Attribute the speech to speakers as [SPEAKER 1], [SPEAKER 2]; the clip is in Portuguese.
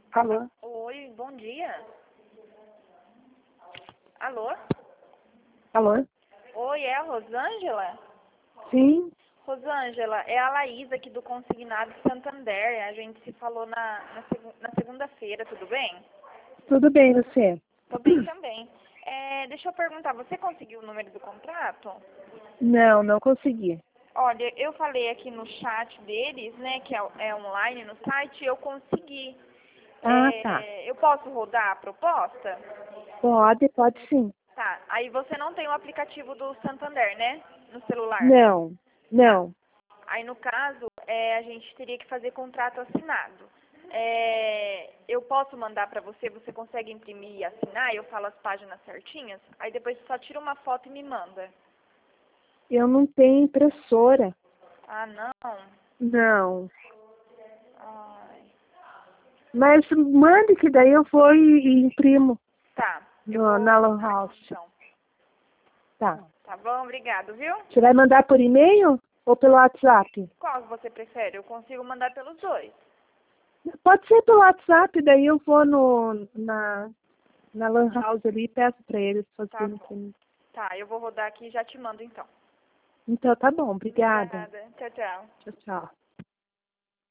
[SPEAKER 1] Alô?
[SPEAKER 2] Oi, bom dia. Alô?
[SPEAKER 1] Alô?
[SPEAKER 2] Oi, é a Rosângela?
[SPEAKER 1] Sim?
[SPEAKER 2] Rosângela, é a Laís aqui do Consignado Santander. A gente se falou na segunda-feira, tudo bem?
[SPEAKER 1] Tudo bem, você?
[SPEAKER 2] Tô bem também. Deixa eu perguntar, você conseguiu o número do contrato?
[SPEAKER 1] Não, não consegui.
[SPEAKER 2] Olha, eu falei aqui no chat deles, né, que é online no site, eu consegui.
[SPEAKER 1] Ah, tá.
[SPEAKER 2] Eu posso rodar a proposta?
[SPEAKER 1] Pode sim.
[SPEAKER 2] Tá, aí você não tem o aplicativo do Santander, né, no celular?
[SPEAKER 1] Não,
[SPEAKER 2] Tá.
[SPEAKER 1] não.
[SPEAKER 2] Aí, no caso, a gente teria que fazer contrato assinado. Eu posso mandar para você, você consegue imprimir e assinar, eu falo as páginas certinhas, aí depois você só tira uma foto e me manda.
[SPEAKER 1] Eu não tenho impressora.
[SPEAKER 2] Ah, não?
[SPEAKER 1] Não.
[SPEAKER 2] Ai.
[SPEAKER 1] Mas mande que daí eu vou e imprimo
[SPEAKER 2] Tá, eu
[SPEAKER 1] na
[SPEAKER 2] vou
[SPEAKER 1] Lan
[SPEAKER 2] mandar aqui
[SPEAKER 1] House.
[SPEAKER 2] então.
[SPEAKER 1] Tá.
[SPEAKER 2] Tá bom? Obrigado, viu?
[SPEAKER 1] Você vai mandar por e-mail ou pelo WhatsApp?
[SPEAKER 2] Qual você prefere? Eu consigo mandar pelos dois.
[SPEAKER 1] Pode ser pelo WhatsApp, daí eu vou na Lan House ali e peço para eles
[SPEAKER 2] Tá
[SPEAKER 1] fazerem
[SPEAKER 2] bom.
[SPEAKER 1] pra mim.
[SPEAKER 2] Tá, eu vou rodar aqui e já te mando então.
[SPEAKER 1] Então tá bom,
[SPEAKER 2] De
[SPEAKER 1] obrigada.
[SPEAKER 2] nada. Tchau, tchau.
[SPEAKER 1] Tchau, tchau.